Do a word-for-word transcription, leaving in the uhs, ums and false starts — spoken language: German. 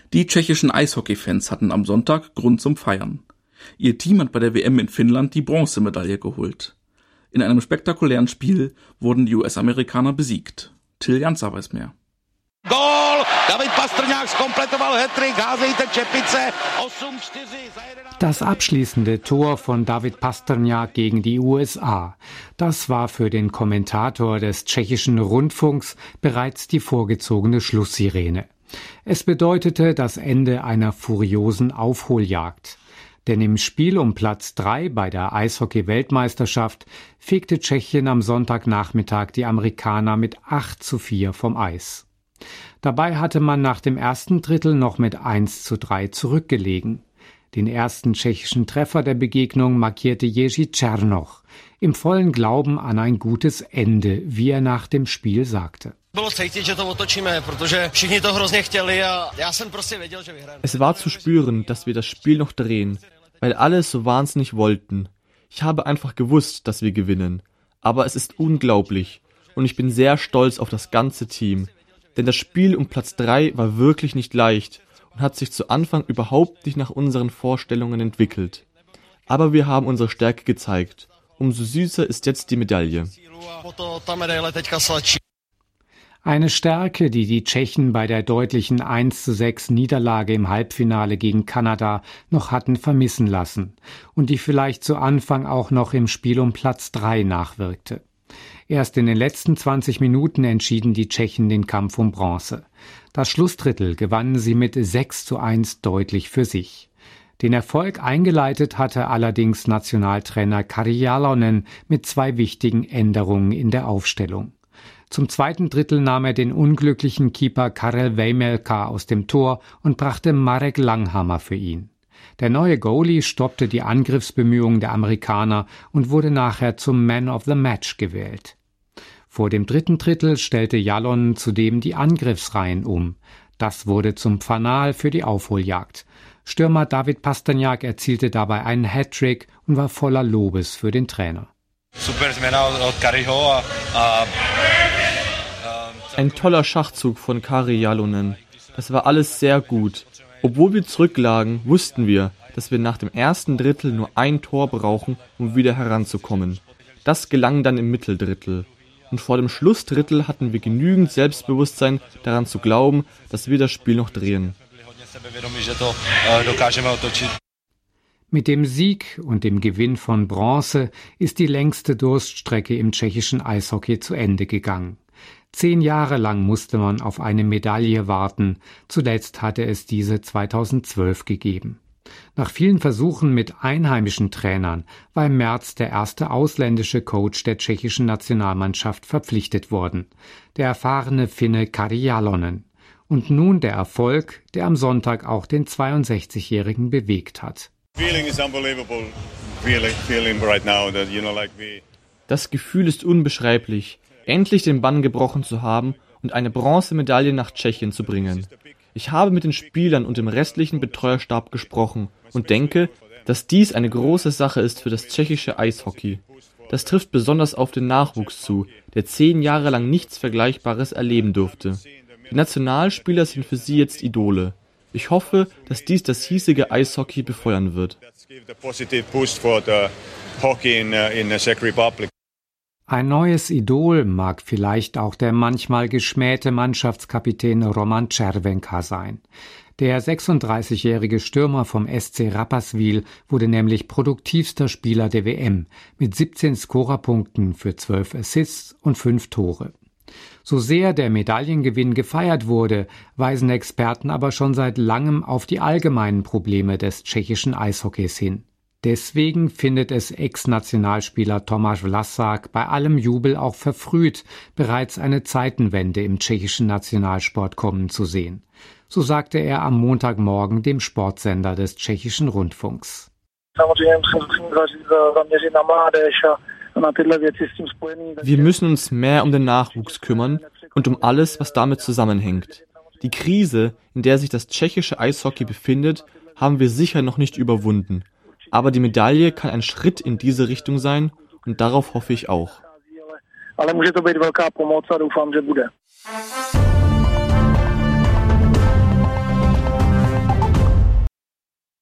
Die tschechischen Eishockey-Fans hatten am Sonntag Grund zum Feiern. Ihr Team hat bei der W M in Finnland die Bronzemedaille geholt. In einem spektakulären Spiel wurden die U S-Amerikaner besiegt. Till Jansa weiß mehr. Gól! David Pastrňák zkompletoval Hattrick, házejte čepice, osm čtyři. Das abschließende Tor von David Pastrňák gegen die U S A. Das war für den Kommentator des tschechischen Rundfunks bereits die vorgezogene Schlusssirene. Es bedeutete das Ende einer furiosen Aufholjagd. Denn im Spiel um Platz drei bei der Eishockey-Weltmeisterschaft fegte Tschechien am Sonntagnachmittag die Amerikaner mit acht zu vier vom Eis. Dabei hatte man nach dem ersten Drittel noch mit eins zu drei zurückgelegen. Den ersten tschechischen Treffer der Begegnung markierte Jiří Černoch, im vollen Glauben an ein gutes Ende, wie er nach dem Spiel sagte. Es war zu spüren, dass wir das Spiel noch drehen, weil alle es so wahnsinnig wollten. Ich habe einfach gewusst, dass wir gewinnen. Aber es ist unglaublich und ich bin sehr stolz auf das ganze Team. Denn das Spiel um Platz drei war wirklich nicht leicht und hat sich zu Anfang überhaupt nicht nach unseren Vorstellungen entwickelt. Aber wir haben unsere Stärke gezeigt. Umso süßer ist jetzt die Medaille. Eine Stärke, die die Tschechen bei der deutlichen eins zu sechs Niederlage im Halbfinale gegen Kanada noch hatten vermissen lassen und die vielleicht zu Anfang auch noch im Spiel um Platz drei nachwirkte. Erst in den letzten zwanzig Minuten entschieden die Tschechen den Kampf um Bronze. Das Schlussdrittel gewannen sie mit sechs zu eins deutlich für sich. Den Erfolg eingeleitet hatte allerdings Nationaltrainer Kari Jalonen mit zwei wichtigen Änderungen in der Aufstellung. Zum zweiten Drittel nahm er den unglücklichen Keeper Karel Vejmelka aus dem Tor und brachte Marek Langhammer für ihn. Der neue Goalie stoppte die Angriffsbemühungen der Amerikaner und wurde nachher zum Man of the Match gewählt. Vor dem dritten Drittel stellte Jalonen zudem die Angriffsreihen um. Das wurde zum Fanal für die Aufholjagd. Stürmer David Pastrňák erzielte dabei einen Hattrick und war voller Lobes für den Trainer. Ein toller Schachzug von Kari Jalonen. Das war alles sehr gut. Obwohl wir zurücklagen, wussten wir, dass wir nach dem ersten Drittel nur ein Tor brauchen, um wieder heranzukommen. Das gelang dann im Mitteldrittel. Und vor dem Schlussdrittel hatten wir genügend Selbstbewusstsein, daran zu glauben, dass wir das Spiel noch drehen. Mit dem Sieg und dem Gewinn von Bronze ist die längste Durststrecke im tschechischen Eishockey zu Ende gegangen. Zehn Jahre lang musste man auf eine Medaille warten, zuletzt hatte es diese zweitausendzwölf gegeben. Nach vielen Versuchen mit einheimischen Trainern war im März der erste ausländische Coach der tschechischen Nationalmannschaft verpflichtet worden, der erfahrene Finne Kari Jalonen. Und nun der Erfolg, der am Sonntag auch den zweiundsechzigjährigen bewegt hat. Das Gefühl ist unbeschreiblich, endlich den Bann gebrochen zu haben und eine Bronzemedaille nach Tschechien zu bringen. Ich habe mit den Spielern und dem restlichen Betreuerstab gesprochen und denke, dass dies eine große Sache ist für das tschechische Eishockey. Das trifft besonders auf den Nachwuchs zu, der zehn Jahre lang nichts Vergleichbares erleben durfte. Die Nationalspieler sind für sie jetzt Idole. Ich hoffe, dass dies das hiesige Eishockey befeuern wird. Ein neues Idol mag vielleicht auch der manchmal geschmähte Mannschaftskapitän Roman Červenka sein. Der sechsunddreißigjährige Stürmer vom S C Rapperswil wurde nämlich produktivster Spieler der W M mit siebzehn Scorerpunkten für zwölf Assists und fünf Tore. So sehr der Medaillengewinn gefeiert wurde, weisen Experten aber schon seit langem auf die allgemeinen Probleme des tschechischen Eishockeys hin. Deswegen findet es Ex-Nationalspieler Tomáš Vlasák bei allem Jubel auch verfrüht, bereits eine Zeitenwende im tschechischen Nationalsport kommen zu sehen. So sagte er am Montagmorgen dem Sportsender des tschechischen Rundfunks. Wir müssen uns mehr um den Nachwuchs kümmern und um alles, was damit zusammenhängt. Die Krise, in der sich das tschechische Eishockey befindet, haben wir sicher noch nicht überwunden. Aber die Medaille kann ein Schritt in diese Richtung sein und darauf hoffe ich auch.